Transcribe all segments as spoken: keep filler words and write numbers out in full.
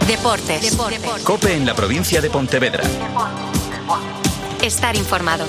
Deportes. Deportes. COPE en la provincia de Pontevedra. Estar informado.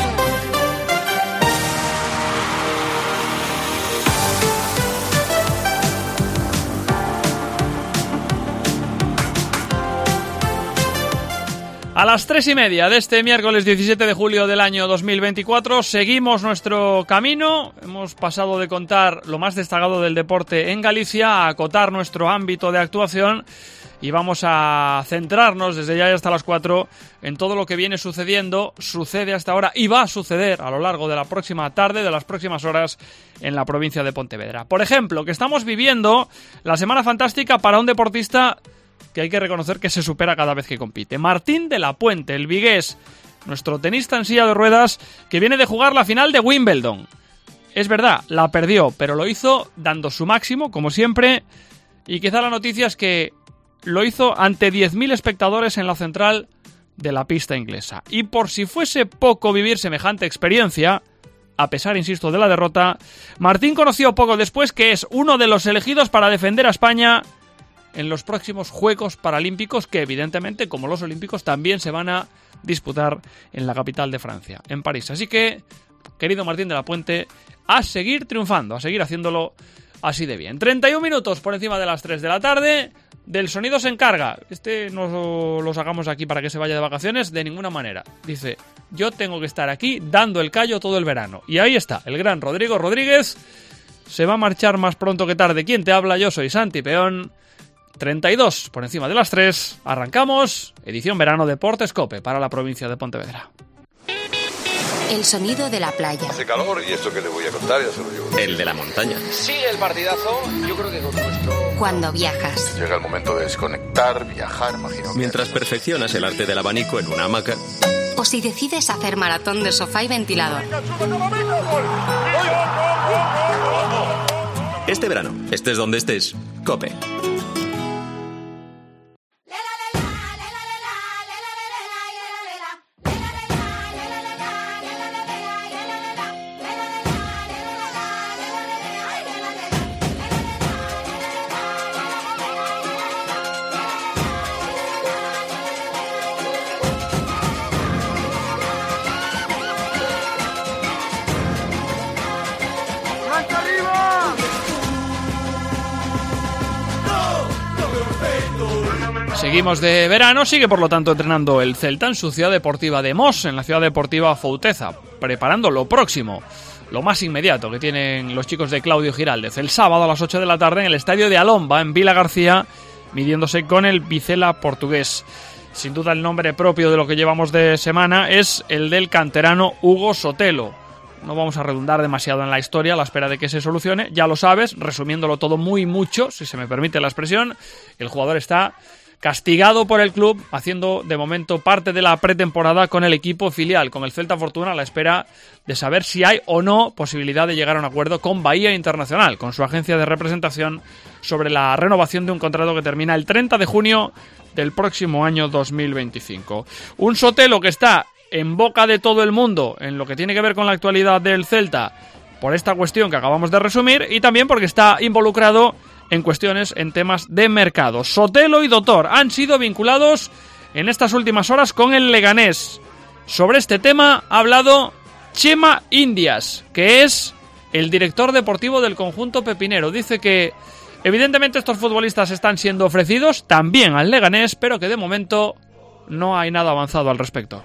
A las tres y media de este miércoles diecisiete de julio del año dos mil veinticuatro seguimos nuestro camino. Hemos pasado de contar lo más destacado del deporte en Galicia a acotar nuestro ámbito de actuación y vamos a centrarnos desde ya hasta las cuatro en todo lo que viene sucediendo, sucede hasta ahora y va a suceder a lo largo de la próxima tarde, de las próximas horas en la provincia de Pontevedra. Por ejemplo, que estamos viviendo la semana fantástica para un deportista que hay que reconocer que se supera cada vez que compite. Martín de la Puente, el vigués, nuestro tenista en silla de ruedas, que viene de jugar la final de Wimbledon. Es verdad, la perdió, pero lo hizo dando su máximo, como siempre, y quizá la noticia es que lo hizo ante diez mil espectadores en la central de la pista inglesa. Y por si fuese poco vivir semejante experiencia, a pesar, insisto, de la derrota, Martín conoció poco después que es uno de los elegidos para defender a España en los próximos Juegos Paralímpicos, que evidentemente, como los Olímpicos, también se van a disputar en la capital de Francia, en París. Así que, querido Martín de la Puente, a seguir triunfando, a seguir haciéndolo así de bien. treinta y un minutos por encima de las tres de la tarde, del sonido se encarga. Este no lo sacamos aquí para que se vaya de vacaciones, de ninguna manera. Dice, yo tengo que estar aquí dando el callo todo el verano. Y ahí está, el gran Rodrigo Rodríguez, se va a marchar más pronto que tarde. ¿Quién te habla? Yo soy Santi Peón. treinta y dos por encima de las tres, arrancamos edición verano Deportes COPE para la provincia de Pontevedra. El sonido de la playa. Hace calor y esto que le voy a contar ya se lo digo. El de la montaña. Sigue el partidazo, yo creo que con nuestro... Cuando viajas. Llega el momento de desconectar, viajar, imagino. Mientras perfeccionas el arte del abanico en una hamaca. O si decides hacer maratón de sofá y ventilador. Este verano, estés donde estés, COPE. Seguimos de verano, sigue por lo tanto entrenando el Celta en su ciudad deportiva de Mos, en la ciudad deportiva Fouteza, preparando lo próximo, lo más inmediato que tienen los chicos de Claudio Giraldez. El sábado a las ocho de la tarde en el estadio de Alomba, en Vila García, midiéndose con el Vicela portugués. Sin duda el nombre propio de lo que llevamos de semana es el del canterano Hugo Sotelo. No vamos a redundar demasiado en la historia a la espera de que se solucione, ya lo sabes, resumiéndolo todo muy mucho, si se me permite la expresión, el jugador está castigado por el club, haciendo de momento parte de la pretemporada con el equipo filial, con el Celta Fortuna, a la espera de saber si hay o no posibilidad de llegar a un acuerdo con Bahía Internacional, con su agencia de representación, sobre la renovación de un contrato que termina el treinta de junio del próximo año dos mil veinticinco. Un Sotelo que está en boca de todo el mundo en lo que tiene que ver con la actualidad del Celta, por esta cuestión que acabamos de resumir, y también porque está involucrado en cuestiones, en temas de mercado. Sotelo y Doctor han sido vinculados en estas últimas horas con el Leganés. Sobre este tema ha hablado Chema Indias, que es el director deportivo del conjunto pepinero. Dice que evidentemente estos futbolistas están siendo ofrecidos también al Leganés, pero que de momento no hay nada avanzado al respecto.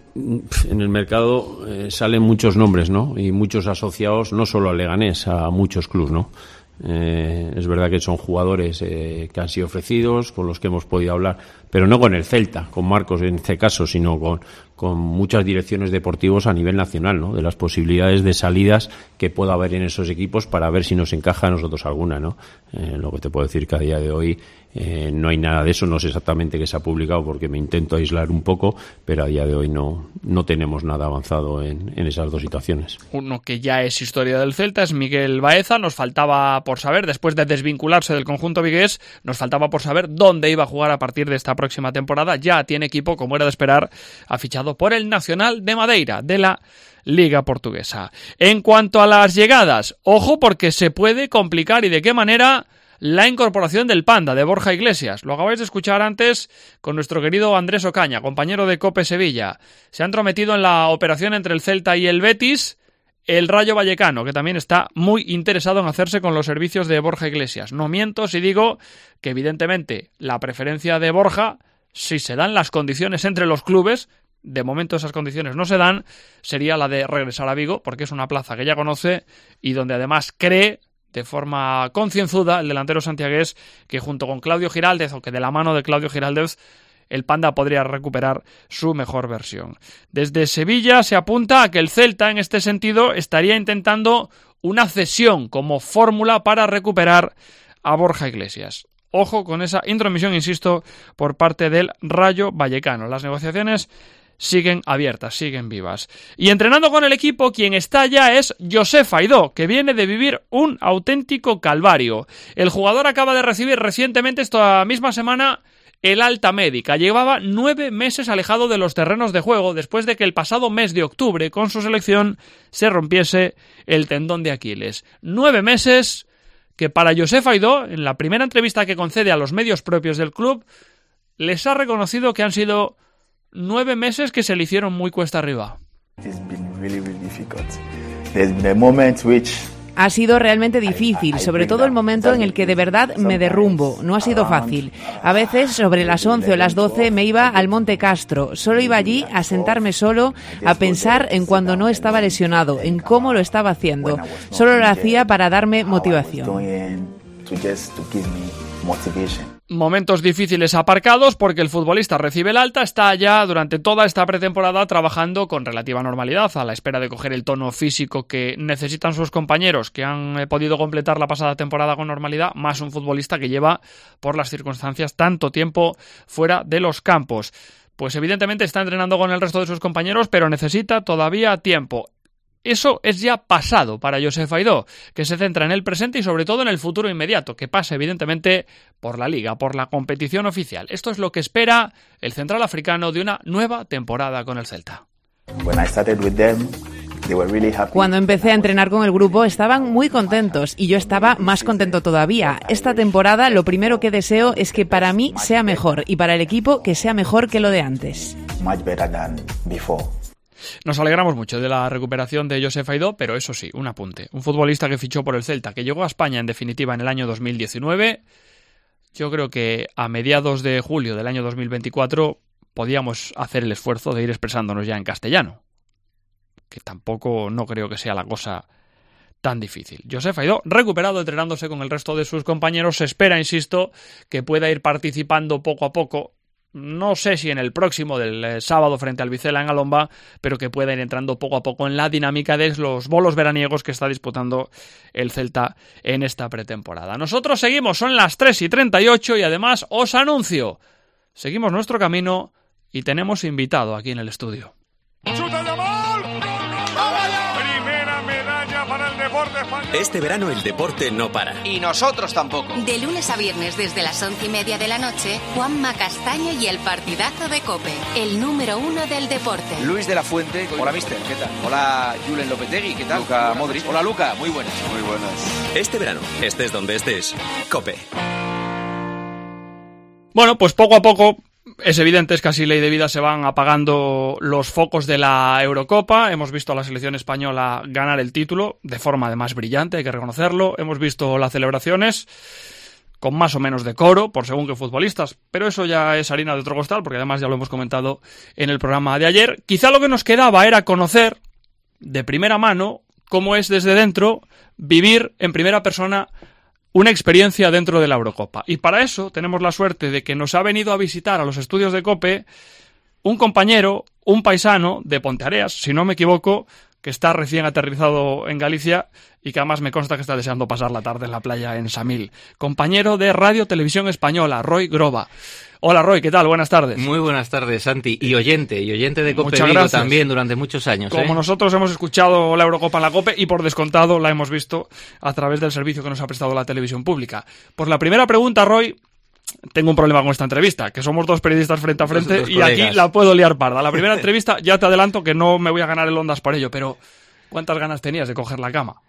En el mercado eh, salen muchos nombres, ¿no? Y muchos asociados, no solo al Leganés, a muchos clubes, ¿no? Eh, es verdad que son jugadores eh, que han sido ofrecidos, con los que hemos podido hablar, pero no con el Celta, con Marcos en este caso, sino con, con muchas direcciones deportivas a nivel nacional, ¿no? De las posibilidades de salidas que pueda haber en esos equipos para ver si nos encaja a nosotros alguna, ¿no? Eh, lo que te puedo decir que a día de hoy eh, no hay nada de eso, no sé exactamente qué se ha publicado porque me intento aislar un poco, pero a día de hoy no, no tenemos nada avanzado en, en esas dos situaciones. Uno que ya es historia del Celta es Miguel Baeza. Nos faltaba por saber, después de desvincularse del conjunto vigués, nos faltaba por saber dónde iba a jugar a partir de esta próxima temporada. Ya tiene equipo, como era de esperar, ha fichado por el Nacional de Madeira, de la Liga Portuguesa. En cuanto a las llegadas, ojo porque se puede complicar, y de qué manera, la incorporación del Panda, de Borja Iglesias. Lo acabáis de escuchar antes con nuestro querido Andrés Ocaña, compañero de COPE Sevilla. Se ha entrometido en la operación entre el Celta y el Betis el Rayo Vallecano, que también está muy interesado en hacerse con los servicios de Borja Iglesias. No miento si digo que evidentemente la preferencia de Borja, si se dan las condiciones entre los clubes, de momento esas condiciones no se dan, sería la de regresar a Vigo, porque es una plaza que ya conoce y donde además cree de forma concienzuda el delantero santiagués que junto con Claudio Giraldez, o que de la mano de Claudio Giraldez, el Panda podría recuperar su mejor versión. Desde Sevilla se apunta a que el Celta, en este sentido, estaría intentando una cesión como fórmula para recuperar a Borja Iglesias. Ojo con esa intromisión, insisto, por parte del Rayo Vallecano. Las negociaciones siguen abiertas, siguen vivas. Y entrenando con el equipo, quien está ya es Josef Aidó, que viene de vivir un auténtico calvario. El jugador acaba de recibir recientemente, esta misma semana, el alta médica. Llevaba nueve meses alejado de los terrenos de juego después de que el pasado mes de octubre, con su selección, se rompiese el tendón de Aquiles. Nueve meses que para Josef Aidó, en la primera entrevista que concede a los medios propios del club, les ha reconocido que han sido nueve meses que se le hicieron muy cuesta arriba. Ha sido realmente difícil, sobre todo el momento en el que de verdad me derrumbo. No ha sido fácil. A veces, sobre las once o las doce, me iba al Monte Castro. Solo iba allí a sentarme solo, a pensar en cuando no estaba lesionado, en cómo lo estaba haciendo. Solo lo hacía para darme motivación. Momentos difíciles aparcados porque el futbolista recibe el alta, está ya durante toda esta pretemporada trabajando con relativa normalidad, a la espera de coger el tono físico que necesitan sus compañeros que han podido completar la pasada temporada con normalidad, más un futbolista que lleva, por las circunstancias, tanto tiempo fuera de los campos. Pues evidentemente está entrenando con el resto de sus compañeros, pero necesita todavía tiempo. Eso es ya pasado para Josef Aidó, que se centra en el presente y sobre todo en el futuro inmediato, que pasa evidentemente por la Liga, por la competición oficial. Esto es lo que espera el central africano de una nueva temporada con el Celta. Cuando empecé a entrenar con el grupo estaban muy contentos y yo estaba más contento todavía. Esta temporada lo primero que deseo es que para mí sea mejor y para el equipo que sea mejor que lo de antes. Nos alegramos mucho de la recuperación de Josef Aidó, pero eso sí, un apunte. Un futbolista que fichó por el Celta, que llegó a España en definitiva en el año dos mil diecinueve. Yo creo que a mediados de julio del año dos mil veinticuatro podíamos hacer el esfuerzo de ir expresándonos ya en castellano. Que tampoco no creo que sea la cosa tan difícil. Josef Aidó, recuperado, entrenándose con el resto de sus compañeros, se espera, insisto, que pueda ir participando poco a poco. No sé si en el próximo del eh, sábado frente al Vicela en Alomba, pero que pueda ir entrando poco a poco en la dinámica de los bolos veraniegos que está disputando el Celta en esta pretemporada. Nosotros seguimos, son las tres y treinta y ocho y además os anuncio, seguimos nuestro camino y tenemos invitado aquí en el estudio. Este verano el deporte no para. Y nosotros tampoco. De lunes a viernes desde las once y media de la noche, Juanma Castaño y el partidazo de COPE, el número uno del deporte. Luis de la Fuente. Hola, mister, ¿qué tal? Hola, Julen Lopetegui, ¿qué tal? Luka Modric. Hola, Luka, muy buenas. Muy buenas. Este verano, estés donde estés, COPE. Bueno, pues poco a poco, es evidente, es casi ley de vida, se van apagando los focos de la Eurocopa. Hemos visto a la selección española ganar el título de forma además brillante, hay que reconocerlo. Hemos visto las celebraciones con más o menos decoro, por según qué futbolistas, pero eso ya es harina de otro costal, porque además ya lo hemos comentado en el programa de ayer. Quizá lo que nos quedaba era conocer de primera mano cómo es desde dentro vivir en primera persona una experiencia dentro de la Eurocopa. Y para eso tenemos la suerte de que nos ha venido a visitar a los estudios de COPE un compañero, un paisano de Ponteareas, si no me equivoco, que está recién aterrizado en Galicia y que además me consta que está deseando pasar la tarde en la playa en Samil. Compañero de Radio Televisión Española, Roy Groba. Hola Roy, ¿qué tal? Buenas tardes. Muy buenas tardes, Santi. Y oyente, y oyente de COPE Vigo también durante muchos años. Como ¿eh? nosotros hemos escuchado la Eurocopa en la COPE y por descontado la hemos visto a través del servicio que nos ha prestado la televisión pública. Por la primera pregunta, Roy, tengo un problema con esta entrevista, que somos dos periodistas frente a frente y aquí la puedo liar parda. La primera entrevista, ya te adelanto que no me voy a ganar el Ondas por ello, pero ¿cuántas ganas tenías de coger la cama?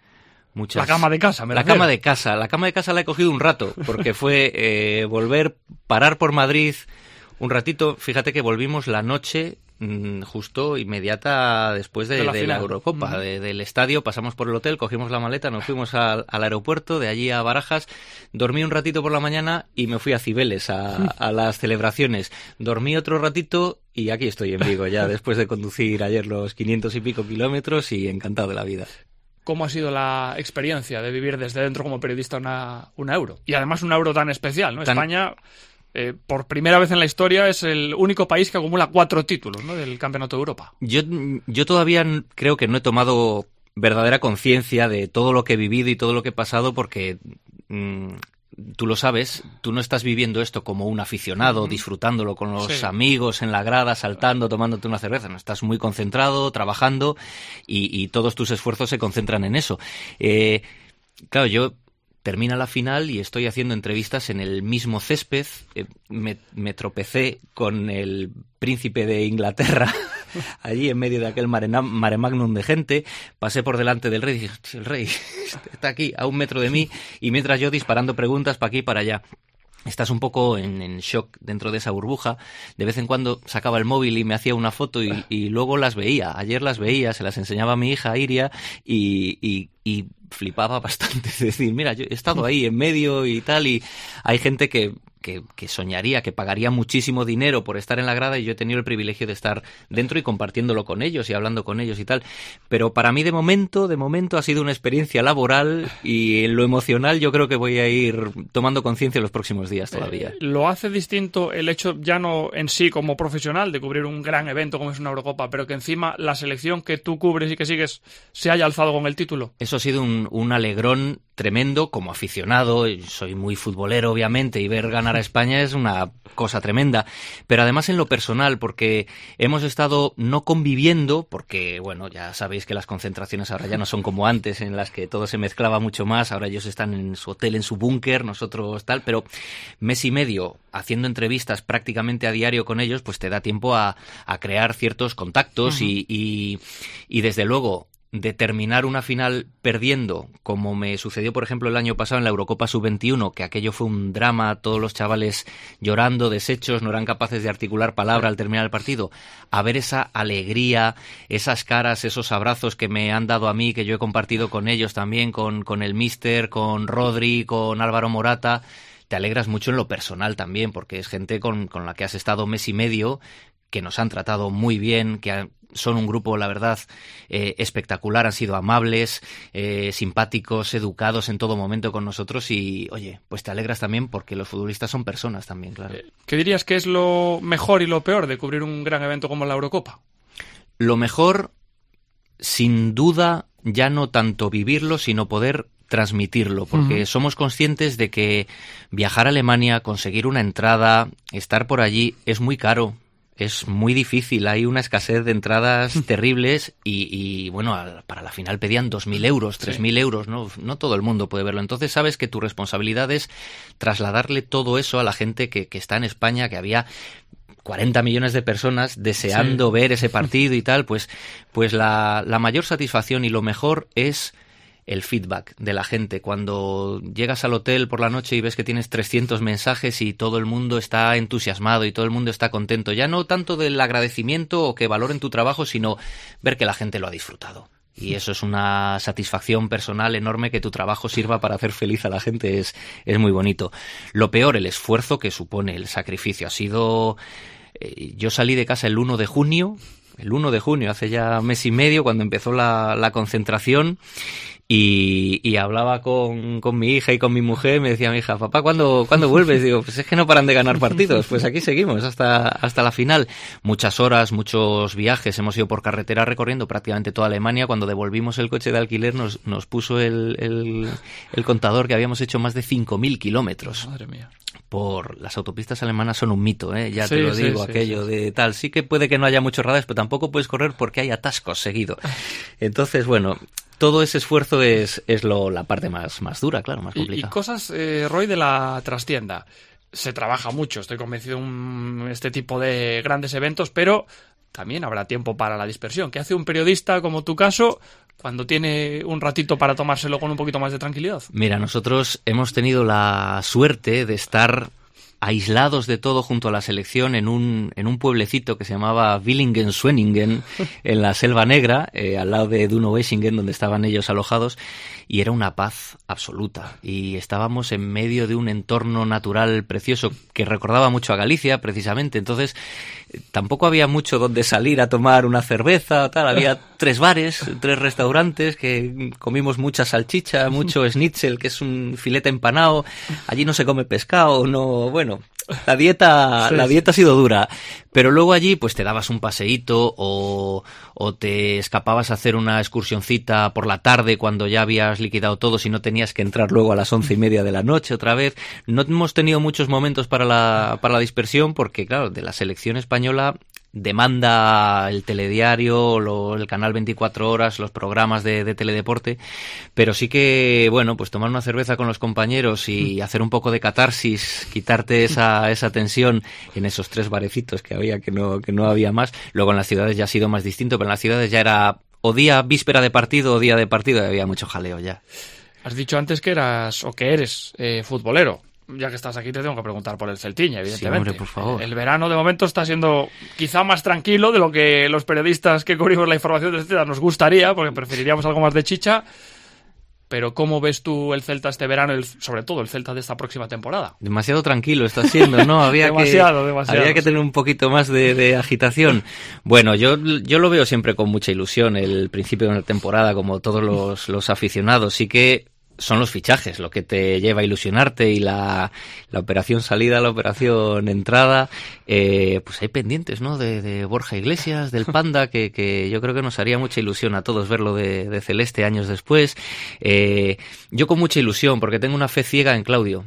Muchas... La cama de casa, me La refiero. cama de casa. La cama de casa la he cogido un rato, porque fue eh, volver, parar por Madrid un ratito. Fíjate que volvimos la noche mmm, justo inmediata después de, de, la, de la Eurocopa, mm. de, del estadio. Pasamos por el hotel, cogimos la maleta, nos fuimos al, al aeropuerto, de allí a Barajas. Dormí un ratito por la mañana y me fui a Cibeles a, a las celebraciones. Dormí otro ratito y aquí estoy en Vigo ya, después de conducir ayer los quinientos y pico kilómetros y encantado de la vida. ¿Cómo ha sido la experiencia de vivir desde dentro como periodista una, una Euro? Y además una Euro tan especial, ¿no? Tan... España, eh, por primera vez en la historia, es el único país que acumula cuatro títulos, ¿no?, del Campeonato de Europa. Yo, yo todavía creo que no he tomado verdadera conciencia de todo lo que he vivido y todo lo que he pasado porque... Mmm, tú lo sabes, tú no estás viviendo esto como un aficionado, uh-huh. disfrutándolo con los sí. amigos en la grada, saltando, tomándote una cerveza. No, estás muy concentrado, trabajando y, y todos tus esfuerzos se concentran en eso. Eh, claro, yo termina la final y estoy haciendo entrevistas en el mismo césped. Eh, me, me tropecé con el príncipe de Inglaterra allí en medio de aquel mare, mare magnum de gente. Pasé por delante del rey y dije, el rey está aquí a un metro de mí, y mientras yo disparando preguntas para aquí y para allá. Estás un poco en, en shock dentro de esa burbuja. De vez en cuando sacaba el móvil y me hacía una foto y, y luego las veía. Ayer las veía, se las enseñaba a mi hija Iria y, y, y flipaba bastante. Es decir, mira, yo he estado ahí en medio y tal, y hay gente que... Que, que soñaría, que pagaría muchísimo dinero por estar en la grada, y yo he tenido el privilegio de estar dentro y compartiéndolo con ellos y hablando con ellos y tal. Pero para mí de momento, de momento ha sido una experiencia laboral, y en lo emocional yo creo que voy a ir tomando conciencia en los próximos días todavía. Eh, ¿Lo hace distinto el hecho, ya no en sí como profesional, de cubrir un gran evento como es una Eurocopa, pero que encima la selección que tú cubres y que sigues se haya alzado con el título? Eso ha sido un, un alegrón tremendo como aficionado. Soy muy futbolero, obviamente, y ver ganar a España es una cosa tremenda, pero además en lo personal, porque hemos estado no conviviendo, porque bueno, ya sabéis que las concentraciones ahora ya no son como antes, en las que todo se mezclaba mucho más. Ahora ellos están en su hotel, en su búnker, nosotros tal, pero mes y medio haciendo entrevistas prácticamente a diario con ellos, pues te da tiempo a, a crear ciertos contactos. Uh-huh. y, y, y desde luego de terminar una final perdiendo, como me sucedió por ejemplo el año pasado en la Eurocopa sub veintiuno, que aquello fue un drama, todos los chavales llorando, deshechos, no eran capaces de articular palabra al terminar el partido, a ver esa alegría, esas caras, esos abrazos que me han dado a mí, que yo he compartido con ellos también, con, con el míster, con Rodri, con Álvaro Morata. Te alegras mucho en lo personal también, porque es gente con, con la que has estado mes y medio, que nos han tratado muy bien, que han, son un grupo, la verdad, eh, espectacular, han sido amables, eh, simpáticos, educados en todo momento con nosotros, y, oye, pues te alegras también porque los futbolistas son personas también, claro. ¿Qué dirías que es lo mejor y lo peor de cubrir un gran evento como la Eurocopa? Lo mejor, sin duda, ya no tanto vivirlo, sino poder transmitirlo, porque uh-huh. somos conscientes de que viajar a Alemania, conseguir una entrada, estar por allí, es muy caro. Es muy difícil, hay una escasez de entradas terribles y, y bueno, al, para la final pedían dos mil euros, tres mil sí. euros, ¿no? No todo el mundo puede verlo. Entonces sabes que tu responsabilidad es trasladarle todo eso a la gente que, que está en España, que había cuarenta millones de personas deseando sí. ver ese partido y tal. Pues, pues la, la mayor satisfacción y lo mejor es el feedback de la gente. Cuando llegas al hotel por la noche y ves que tienes trescientos mensajes y todo el mundo está entusiasmado y todo el mundo está contento, ya no tanto del agradecimiento o que valoren tu trabajo, sino ver que la gente lo ha disfrutado. Y eso es una satisfacción personal enorme, que tu trabajo sirva para hacer feliz a la gente, es, es muy bonito. Lo peor, el esfuerzo que supone, el sacrificio. Ha sido... Eh, yo salí de casa el uno de junio, el uno de junio, hace ya mes y medio, cuando empezó la, la concentración, Y, y hablaba con, con mi hija y con mi mujer, me decía mi hija, papá, ¿cuándo, ¿cuándo vuelves? Digo, pues es que no paran de ganar partidos, pues aquí seguimos hasta, hasta la final. Muchas horas, muchos viajes, hemos ido por carretera recorriendo prácticamente toda Alemania. Cuando devolvimos el coche de alquiler nos, nos puso el, el, el contador que habíamos hecho más de cinco mil kilómetros. Madre mía. Por las autopistas alemanas son un mito, ¿eh? Ya sí, te lo digo, sí, aquello sí, sí. de tal. Sí que puede que no haya muchos radares, pero tampoco puedes correr porque hay atascos seguido. Entonces, bueno, todo ese esfuerzo es, es lo, la parte más, más dura, claro, más complicada. Y, y cosas, eh, Roy, de la trastienda. Se trabaja mucho, estoy convencido en este tipo de grandes eventos, pero también habrá tiempo para la dispersión. ¿Qué hace un periodista como tu caso cuando tiene un ratito para tomárselo con un poquito más de tranquilidad? Mira, nosotros hemos tenido la suerte de estar aislados de todo junto a la selección en un en un pueblecito que se llamaba Villingen-Schwenningen, en la Selva Negra, eh, al lado de Duno-Eschingen, donde estaban ellos alojados, y era una paz absoluta. Y estábamos en medio de un entorno natural precioso que recordaba mucho a Galicia, precisamente. Entonces, tampoco había mucho donde salir a tomar una cerveza o tal. Había tres bares, tres restaurantes, que comimos mucha salchicha, mucho schnitzel, que es un filete empanado. Allí no se come pescado, no, bueno, la dieta, sí, la dieta ha sido dura. Pero luego allí, pues te dabas un paseíto o, o te escapabas a hacer una excursioncita por la tarde cuando ya habías liquidado todo, si no tenías que entrar luego a las once y media de la noche otra vez. No hemos tenido muchos momentos para la, para la dispersión porque, claro, de la selección española demanda el telediario, lo, el canal veinticuatro horas, los programas de, de teledeporte, pero sí que, bueno, pues tomar una cerveza con los compañeros y hacer un poco de catarsis, quitarte esa, esa tensión en esos tres barecitos que había, que no, que no había más. Luego en las ciudades ya ha sido más distinto, pero en las ciudades ya era o día víspera de partido o día de partido, y había mucho jaleo ya. Has dicho antes que eras o que eres eh, futbolero. Ya que estás aquí te tengo que preguntar por el Celtiña, evidentemente. Sí, hombre, por favor. El verano de momento está siendo quizá más tranquilo de lo que los periodistas que cubrimos la información del Celta nos gustaría, porque preferiríamos algo más de chicha. Pero ¿cómo ves tú el Celta este verano, el, sobre todo el Celta de esta próxima temporada? Demasiado tranquilo está siendo, ¿no? Había demasiado, que, demasiado. Había que tener un poquito más de, de agitación. Bueno, yo, yo lo veo siempre con mucha ilusión, el principio de una temporada, como todos los, los aficionados. Sí que son los fichajes lo que te lleva a ilusionarte, y la, la operación salida, la operación entrada. Eh, pues hay pendientes, ¿no? De, de Borja Iglesias, del Panda, que, que yo creo que nos haría mucha ilusión a todos verlo de, de Celeste años después. Eh, yo con mucha ilusión, porque tengo una fe ciega en Claudio.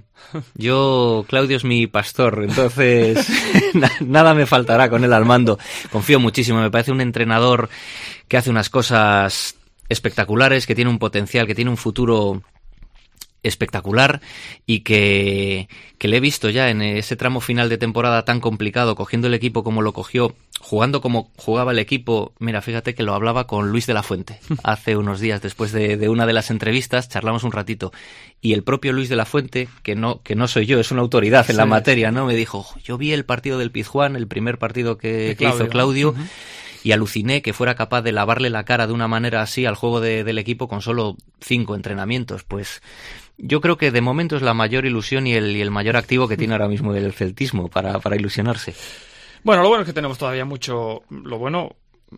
Yo, Claudio es mi pastor, entonces nada me faltará con él al mando. Confío muchísimo, me parece un entrenador que hace unas cosas espectaculares, que tiene un potencial, que tiene un futuro espectacular, y que, que le he visto ya en ese tramo final de temporada tan complicado, cogiendo el equipo como lo cogió, jugando como jugaba el equipo. Mira, fíjate que lo hablaba con Luis de la Fuente hace unos días, después de, de una de las entrevistas, charlamos un ratito, y el propio Luis de la Fuente, que no, que no soy yo, es una autoridad en sí. la materia, ¿no? Me dijo, yo vi el partido del Pizjuán, el primer partido que, que hizo Claudio, uh-huh. y aluciné que fuera capaz de lavarle la cara de una manera así al juego de, del equipo con solo cinco entrenamientos. Pues yo creo que de momento es la mayor ilusión y el, y el mayor activo que tiene ahora mismo el celtismo para, para ilusionarse. Bueno, lo bueno es que tenemos todavía mucho... Lo bueno...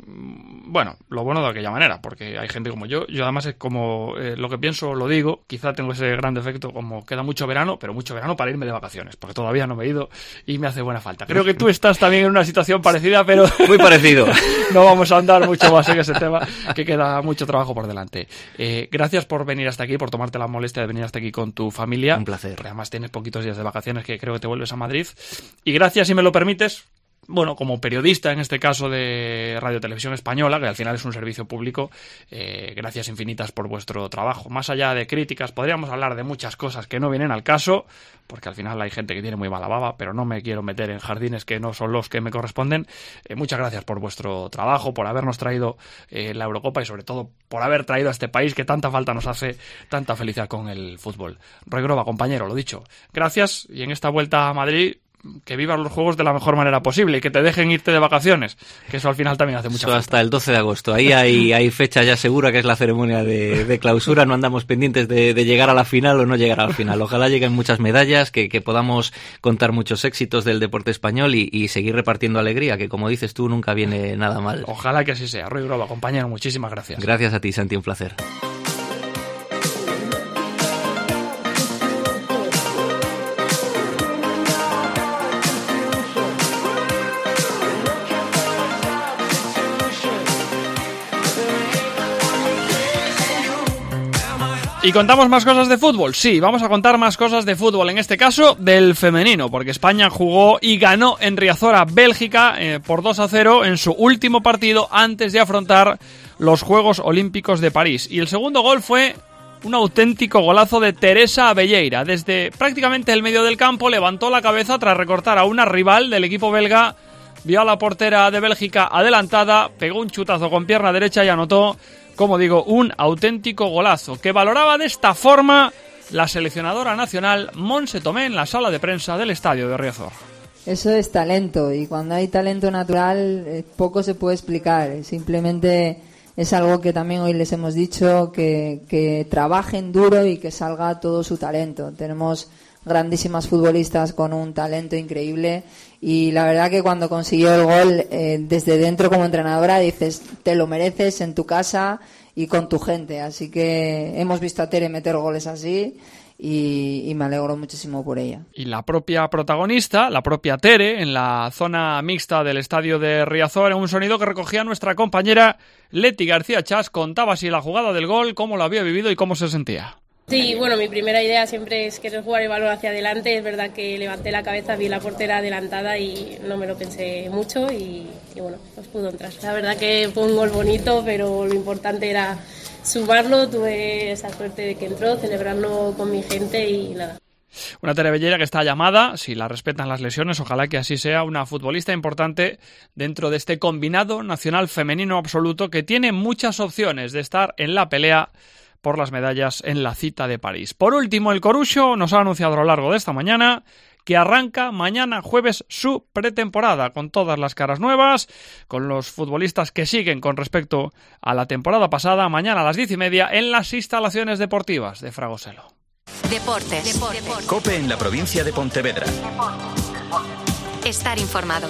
Bueno, lo bueno de aquella manera, porque hay gente como yo. Yo además es como eh, lo que pienso, lo digo. Quizá tengo ese gran defecto, como queda mucho verano, pero mucho verano para irme de vacaciones, porque todavía no me he ido y me hace buena falta. Creo que tú estás también en una situación parecida, pero... Muy parecido. No vamos a andar mucho más en ese tema, que queda mucho trabajo por delante. Eh, gracias por venir hasta aquí, por tomarte la molestia de venir hasta aquí con tu familia. Un placer. Porque además tienes poquitos días de vacaciones, que creo que te vuelves a Madrid. Y gracias, si me lo permites... Bueno, como periodista, en este caso de Radio Televisión Española, que al final es un servicio público, eh, gracias infinitas por vuestro trabajo. Más allá de críticas, podríamos hablar de muchas cosas que no vienen al caso, porque al final hay gente que tiene muy mala baba, pero no me quiero meter en jardines que no son los que me corresponden. Eh, muchas gracias por vuestro trabajo, por habernos traído eh, la Eurocopa y sobre todo por haber traído a este país que tanta falta nos hace, tanta felicidad con el fútbol. Roy Groba, compañero, lo dicho, gracias, y en esta vuelta a Madrid... que vivas los juegos de la mejor manera posible y que te dejen irte de vacaciones, que eso al final también hace mucha eso falta. Hasta el doce de agosto, ahí hay, hay fecha ya segura, que es la ceremonia de, de clausura. No andamos pendientes de, de llegar a la final o no llegar a la final. Ojalá lleguen muchas medallas, que, que podamos contar muchos éxitos del deporte español y, y seguir repartiendo alegría, que como dices tú, nunca viene nada mal. Ojalá que así sea. Roy Groba, compañero, muchísimas gracias. Gracias a ti, Santi, un placer. ¿Y contamos más cosas de fútbol? Sí, vamos a contar más cosas de fútbol, en este caso del femenino, porque España jugó y ganó en Riazor a Bélgica eh, por dos a cero en su último partido antes de afrontar los Juegos Olímpicos de París. Y el segundo gol fue un auténtico golazo de Teresa Abelleira. Desde prácticamente el medio del campo levantó la cabeza tras recortar a una rival del equipo belga vio a la portera de Bélgica adelantada, pegó un chutazo con pierna derecha y anotó, como digo, un auténtico golazo, que valoraba de esta forma la seleccionadora nacional Montse Tomé en la sala de prensa del estadio de Riazor. Eso es talento, y cuando hay talento natural eh, poco se puede explicar, simplemente es algo que también hoy les hemos dicho, que, que trabajen duro y que salga todo su talento. Tenemos grandísimas futbolistas con un talento increíble, y la verdad que cuando consiguió el gol, eh, desde dentro como entrenadora dices, te lo mereces en tu casa y con tu gente. Así que hemos visto a Tere meter goles así y, y me alegro muchísimo por ella. Y la propia protagonista, la propia Tere, en la zona mixta del estadio de Riazor, en un sonido que recogía nuestra compañera Leti García Chas, contaba así la jugada del gol, cómo lo había vivido y cómo se sentía. Sí, bueno, mi primera idea siempre es querer jugar el balón hacia adelante. Es verdad que levanté la cabeza, vi la portera adelantada y no me lo pensé mucho y, y bueno, pues pudo entrar. La verdad que fue un gol bonito, pero lo importante era sumarlo. Tuve esa suerte de que entró, celebrarlo con mi gente y nada. Una Tere Bellera que está llamada, si la respetan las lesiones, ojalá que así sea, una futbolista importante dentro de este combinado nacional femenino absoluto que tiene muchas opciones de estar en la pelea por las medallas en la cita de París. Por último, el Coruxo nos ha anunciado a lo largo de esta mañana que arranca mañana jueves su pretemporada, con todas las caras nuevas, con los futbolistas que siguen con respecto a la temporada pasada, mañana a las diez y media en las instalaciones deportivas de Fragoselo. Deportes. Deportes. COPE en la provincia de Pontevedra. Estar informado.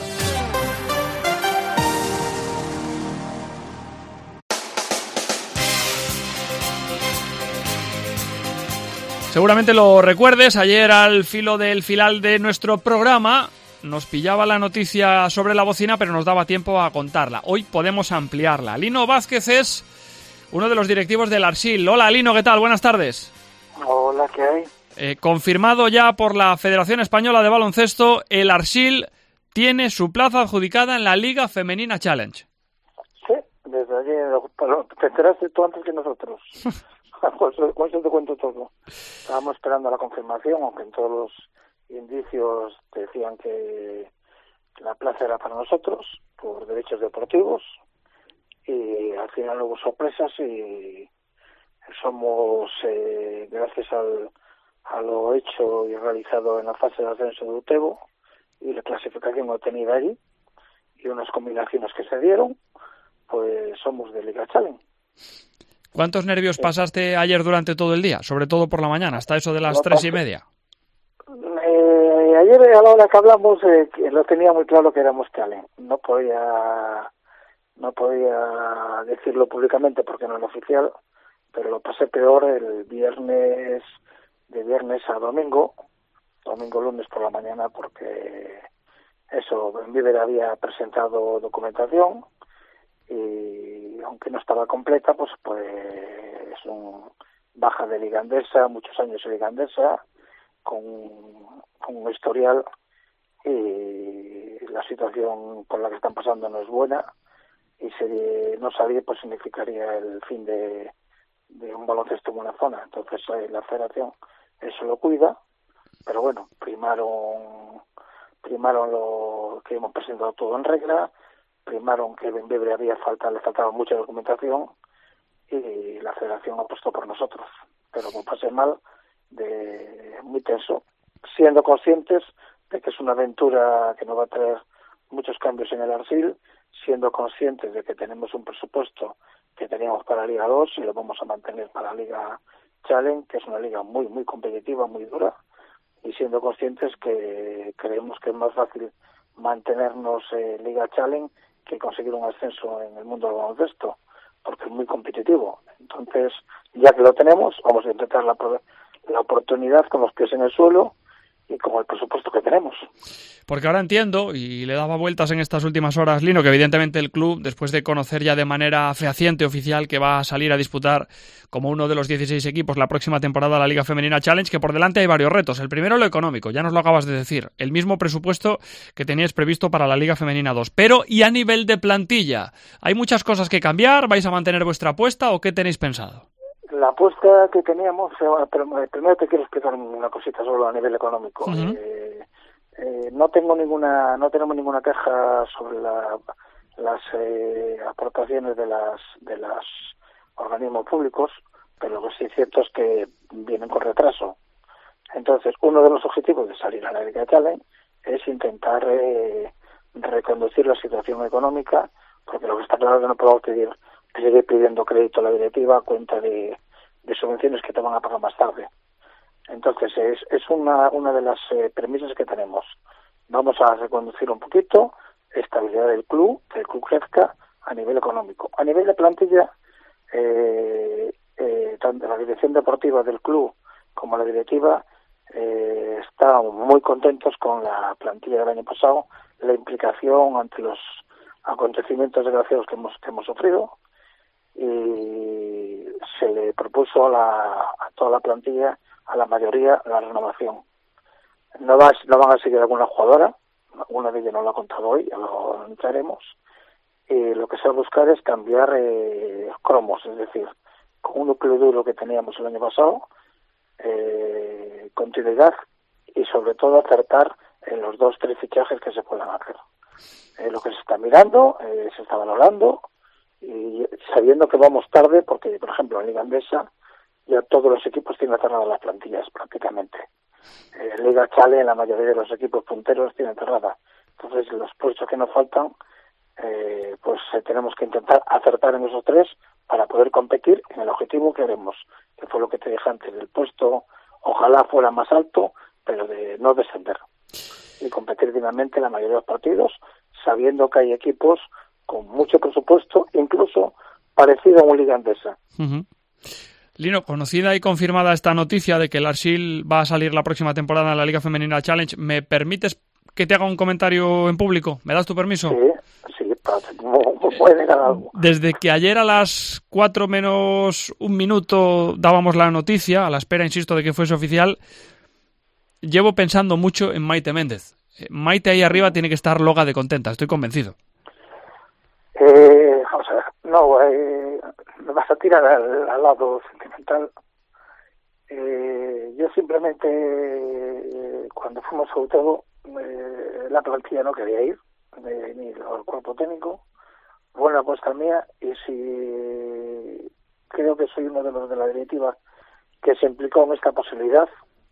Seguramente lo recuerdes, ayer al filo del final de nuestro programa nos pillaba la noticia sobre la bocina, pero nos daba tiempo a contarla. Hoy podemos ampliarla. Lino Vázquez es uno de los directivos del Arsil. Hola Lino, ¿qué tal? Buenas tardes. Hola, ¿qué hay? Eh, confirmado ya por la Federación Española de Baloncesto, el Arsil tiene su plaza adjudicada en la Liga Femenina Challenge. Sí, desde ayer, te enteraste tú antes que nosotros. Con eso, con eso te cuento todo. Estábamos esperando la confirmación, aunque en todos los indicios decían que la plaza era para nosotros, por derechos deportivos, y al final hubo sorpresas y somos, eh, gracias al, a lo hecho y realizado en la fase de ascenso de Utebo y la clasificación obtenida allí, y unas combinaciones que se dieron, pues somos de Liga Challenge. ¿Cuántos nervios pasaste ayer durante todo el día? Sobre todo por la mañana, hasta eso de las tres y media. Eh, ayer a la hora que hablamos eh, lo tenía muy claro que éramos Challenge. No podía, no podía decirlo públicamente porque no era oficial, pero lo pasé peor el viernes, de viernes a domingo, domingo lunes por la mañana, porque eso, Benviver había presentado documentación y aunque no estaba completa, pues pues es un baja de Liga Endesa, muchos años de Liga Endesa, con, con un historial, y la situación por la que están pasando no es buena, y si no salir pues significaría el fin de, de un baloncesto en una zona. Entonces eh, la federación eso lo cuida, pero bueno, primaron primaron lo que hemos presentado todo en regla, primaron que Benvibre había falta, le faltaba mucha documentación, y la federación apostó por nosotros, pero como pasé mal, de muy tenso, siendo conscientes de que es una aventura que nos va a traer muchos cambios en el Arsil, siendo conscientes de que tenemos un presupuesto que teníamos para la Liga dos y lo vamos a mantener para la Liga Challenge, que es una liga muy muy competitiva, muy dura, y siendo conscientes que creemos que es más fácil mantenernos en Liga Challenge que conseguir un ascenso en el mundo del baloncesto, porque es muy competitivo. Entonces, ya que lo tenemos, vamos a intentar la, la oportunidad con los pies en el suelo y con el presupuesto que tenemos. Porque ahora entiendo, y le daba vueltas en estas últimas horas, Lino, que evidentemente el club, después de conocer ya de manera fehaciente, oficial, que va a salir a disputar como uno de los dieciséis equipos la próxima temporada la Liga Femenina Challenge, que por delante hay varios retos. El primero, lo económico, ya nos lo acabas de decir, el mismo presupuesto que teníais previsto para la Liga Femenina dos. Pero, ¿y a nivel de plantilla? ¿Hay muchas cosas que cambiar? ¿Vais a mantener vuestra apuesta o qué tenéis pensado? La apuesta que teníamos, pero primero te quiero explicar una cosita solo a nivel económico. Uh-huh. Eh, Eh, no tengo ninguna, no tenemos ninguna queja sobre la, las eh, aportaciones de las de los organismos públicos, pero lo que sí es cierto es que vienen con retraso. Entonces, uno de los objetivos de salir a la Liga Challenge es intentar eh, reconducir la situación económica, porque lo que está claro es que no podemos pedir, seguir pidiendo crédito a la directiva a cuenta de, de subvenciones que te van a pagar más tarde. Entonces, es, es una, una de las eh, premisas que tenemos. Vamos a reconducir un poquito, estabilidad del club, que el club crezca a nivel económico. A nivel de plantilla, eh, eh, tanto la dirección deportiva del club como la directiva eh, están muy contentos con la plantilla del año pasado, la implicación ante los acontecimientos desgraciados que hemos, que hemos sufrido, y se le propuso a, la, a toda la plantilla, a la mayoría, la renovación. No, va, no van a seguir alguna jugadora, una de ellas no lo ha contado hoy, ya lo entraremos, y lo que se va a buscar es cambiar eh, cromos, es decir, con un núcleo duro que teníamos el año pasado, eh, continuidad y sobre todo acertar en los dos, tres fichajes que se puedan hacer. Eh, lo que se está mirando, eh, se está valorando, y sabiendo que vamos tarde, porque por ejemplo en Liga Andesa ya todos los equipos tienen cerradas las plantillas prácticamente. Eh, Liga Challenge, la mayoría de los equipos punteros tienen cerrada. Entonces los puestos que nos faltan, eh, pues eh, tenemos que intentar acertar en esos tres para poder competir en el objetivo que queremos, que fue lo que te dije antes, del puesto ojalá fuera más alto, pero de no descender, y competir dignamente en la mayoría de los partidos, sabiendo que hay equipos con mucho presupuesto, incluso parecido a un Liga Andesa. Uh-huh. Lino, conocida y confirmada esta noticia de que el Arsil va a salir la próxima temporada en la Liga Femenina Challenge, ¿me permites que te haga un comentario en público? ¿Me das tu permiso? Sí, sí, puede negar algo. Desde que ayer a las cuatro menos un minuto dábamos la noticia, a la espera, insisto, de que fuese oficial, llevo pensando mucho en Maite Méndez. Maite ahí arriba tiene que estar loca de contenta, estoy convencido. Eh, o sea, no, eh, me vas a tirar al, al lado sentimental. Eh, yo simplemente, eh, cuando fuimos a Utebo, eh, la plantilla no quería ir, eh, ni el cuerpo técnico, buena apuesta mía, y si creo que soy uno de los de la directiva que se implicó en esta posibilidad,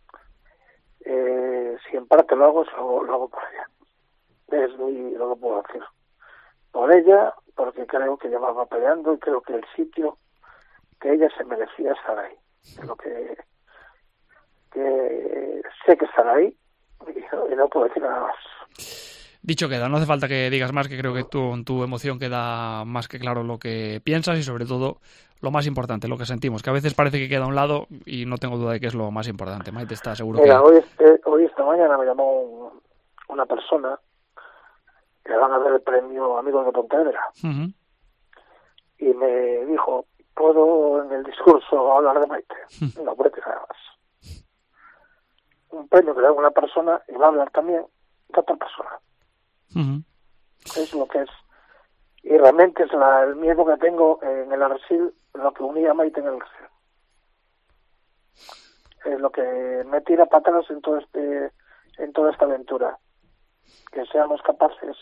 eh, si en parte lo hago, lo, lo hago por ella. Es muy, lo que puedo decir. Por ella, porque creo que llevaba peleando y creo que el sitio que ella se merecía estar ahí. Creo que, que sé que estará ahí y, y no puedo decir nada más. Dicho queda, no hace falta que digas más, que creo que tú, en tu emoción queda más que claro lo que piensas y sobre todo lo más importante, lo que sentimos, que a veces parece que queda a un lado y no tengo duda de que es lo más importante. Maite está seguro. Mira, que... hoy, este, hoy esta mañana me llamó un, una persona que van a dar el premio Amigos de Pontevedra. Uh-huh. Y me dijo, ¿puedo en el discurso hablar de Maite? Uh-huh. No puede nada más. Un premio que le da una persona y va a hablar también de otra persona. Uh-huh. Es lo que es. Y realmente es la, el miedo que tengo en el Arsil, lo que unía a Maite en el Arsil. Es lo que me tira para atrás en todo este, en toda esta aventura. Que seamos capaces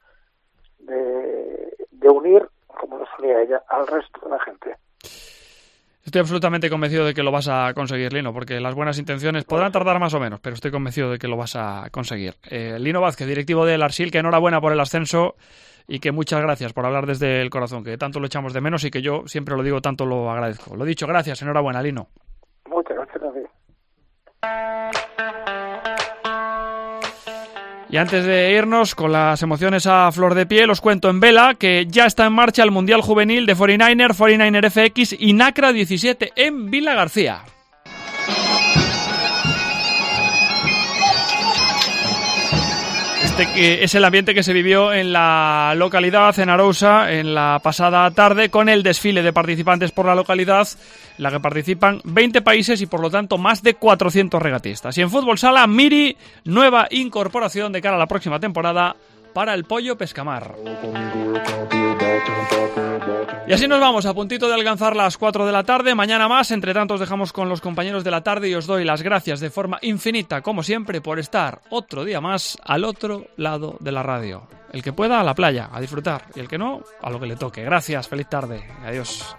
de, de unir, como nos unía ella, al resto de la gente. Estoy absolutamente convencido de que lo vas a conseguir, Lino, porque las buenas intenciones podrán tardar más o menos, pero estoy convencido de que lo vas a conseguir. Eh, Lino Vázquez, directivo del Arsil, que enhorabuena por el ascenso y que muchas gracias por hablar desde el corazón, que tanto lo echamos de menos y que yo siempre lo digo, tanto lo agradezco. Lo dicho, gracias, enhorabuena, Lino. Muchas gracias a ti. Y antes de irnos con las emociones a flor de piel, os cuento en vela que ya está en marcha el Mundial Juvenil de cuarenta y nueve er, cuarenta y nueve er F X y NACRA diecisiete en Vila García. Este que es el ambiente que se vivió en la localidad, en Arousa, en la pasada tarde, con el desfile de participantes por la localidad, en la que participan veinte países y por lo tanto más de cuatrocientos regatistas. Y en fútbol sala, Miri, nueva incorporación de cara a la próxima temporada, para el Pollo Pescamar. Y así nos vamos, a puntito de alcanzar las cuatro de la tarde. Mañana más, entre tanto os dejamos con los compañeros de la tarde y os doy las gracias de forma infinita, como siempre, por estar otro día más al otro lado de la radio. El que pueda, a la playa, a disfrutar, y el que no, a lo que le toque. Gracias, feliz tarde, adiós.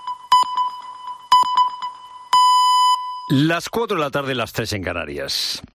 Las cuatro de la tarde, las tres en Canarias.